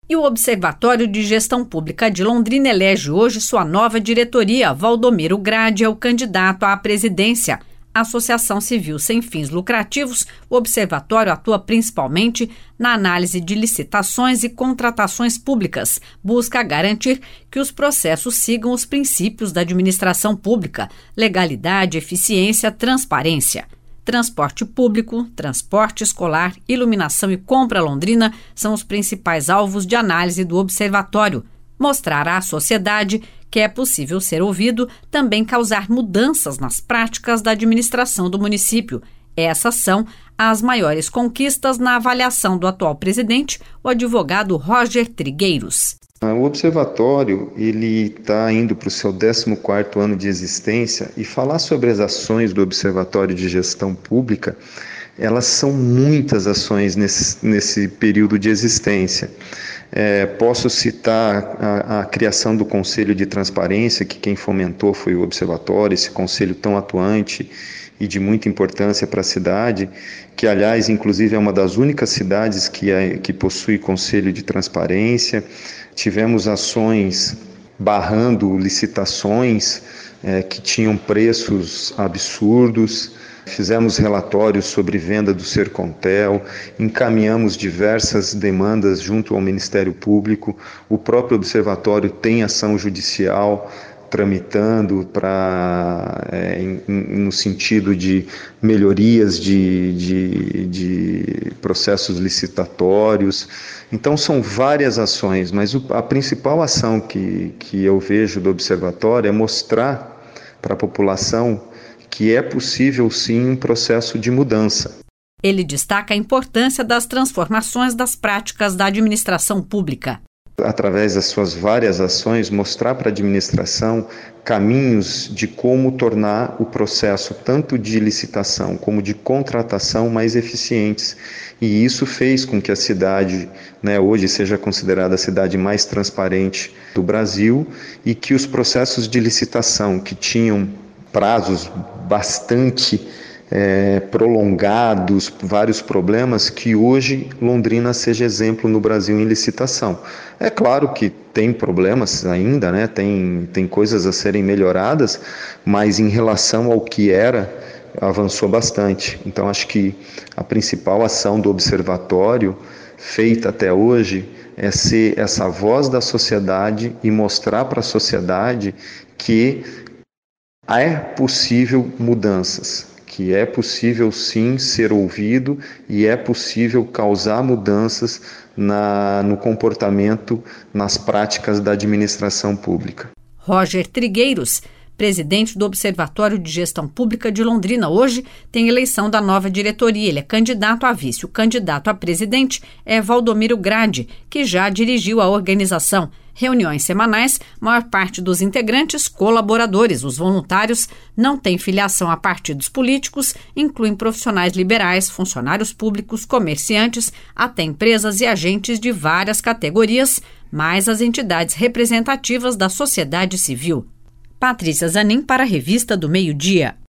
E o Observatório de Gestão Pública de Londrina elege hoje sua nova diretoria. Valdomiro Grade é o candidato à presidência. Associação civil sem fins lucrativos, o observatório atua principalmente na análise de licitações e contratações públicas. Busca garantir que os processos sigam os princípios da administração pública: legalidade, eficiência, transparência. Transporte público, transporte escolar, iluminação e compra londrina são os principais alvos de análise do observatório. Mostrar à sociedade que é possível ser ouvido, também causar mudanças nas práticas da administração do município. Essas são as maiores conquistas na avaliação do atual presidente, o advogado Roger Trigueiros. O observatório está indo para o seu 14º ano de existência, e falar sobre as ações do Observatório de Gestão Pública, elas são muitas ações nesse período de existência. Posso citar a criação do Conselho de Transparência, que quem fomentou foi o Observatório, esse conselho tão atuante e de muita importância para a cidade, que, aliás, inclusive é uma das únicas cidades que possui Conselho de Transparência. Tivemos ações barrando licitações que tinham preços absurdos. Fizemos relatórios sobre venda do Sercontel, encaminhamos diversas demandas junto ao Ministério Público. O próprio observatório tem ação judicial tramitando no sentido de melhorias de processos licitatórios. Então são várias ações, mas a principal ação que eu vejo do observatório é mostrar para a população que é possível sim um processo de mudança. Ele destaca a importância das transformações das práticas da administração pública. Através das suas várias ações, mostrar para a administração caminhos de como tornar o processo tanto de licitação como de contratação mais eficientes. E isso fez com que a cidade, hoje seja considerada a cidade mais transparente do Brasil, e que os processos de licitação que tinham prazos bastante prolongados, vários problemas, que hoje Londrina seja exemplo no Brasil em licitação. É claro que tem problemas ainda, tem coisas a serem melhoradas, mas em relação ao que era, avançou bastante. Então acho que a principal ação do observatório feita até hoje é ser essa voz da sociedade e mostrar para a sociedade que é possível mudanças, que é possível sim ser ouvido e é possível causar mudanças no comportamento, nas práticas da administração pública. Roger Trigueiros, presidente do Observatório de Gestão Pública de Londrina, hoje tem eleição da nova diretoria. Ele é candidato a vice. O candidato a presidente é Valdomiro Grade, que já dirigiu a organização. Reuniões semanais, maior parte dos integrantes colaboradores. Os voluntários não têm filiação a partidos políticos, incluem profissionais liberais, funcionários públicos, comerciantes, até empresas e agentes de várias categorias, mais as entidades representativas da sociedade civil. Patrícia Zanin para a Revista do Meio-Dia.